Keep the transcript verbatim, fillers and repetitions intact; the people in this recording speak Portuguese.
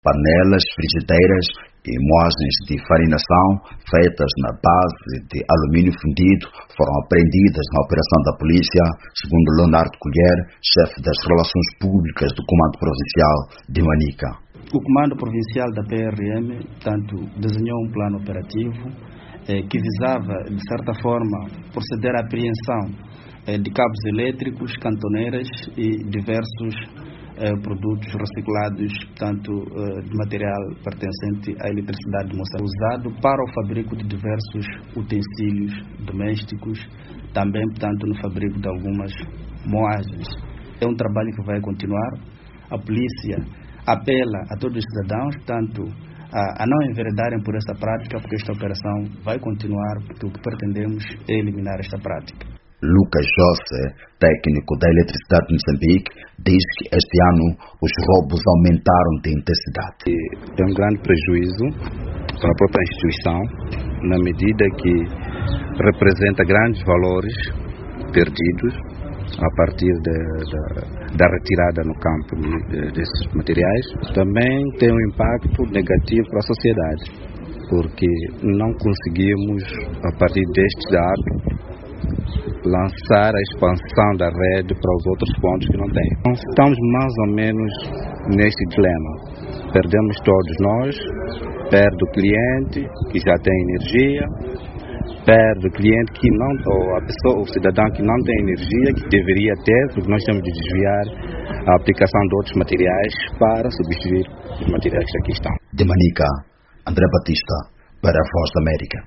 panelas, frigideiras e moagens de farinação feitas na base de alumínio fundido foram apreendidas na operação da polícia, segundo Leonardo Colher, chefe das relações públicas do Comando Provincial de Manica. O Comando Provincial da P R M, tanto desenhou um plano operativo eh, que visava, de certa forma, proceder à apreensão eh, de cabos elétricos, cantoneiras e diversos eh, produtos reciclados, tanto eh, de material pertencente à eletricidade de Moçambique, usado para o fabrico de diversos utensílios domésticos, também, portanto, no fabrico de algumas moagens. É um trabalho que vai continuar. A polícia apela a todos os cidadãos, portanto, a, a não enveredarem por esta prática, porque esta operação vai continuar, porque o que pretendemos é eliminar esta prática. Lucas José, técnico da Eletricidade de Moçambique, diz que este ano os roubos aumentaram de intensidade. É um grande prejuízo para a própria instituição, na medida que representa grandes valores perdidos a partir de, de, da retirada no campo de, de, desses materiais. Também tem um impacto negativo para a sociedade, porque não conseguimos, a partir destes atos, lançar a expansão da rede para os outros pontos que não têm. Então, estamos mais ou menos neste dilema. Perdemos todos nós, perde o cliente que já tem energia, perde o cliente que não, ou a pessoa, o cidadão que não tem energia, que deveria ter, porque nós temos de desviar a aplicação de outros materiais para substituir os materiais que aqui estão. De Manica, André Batista, para a Voz da América.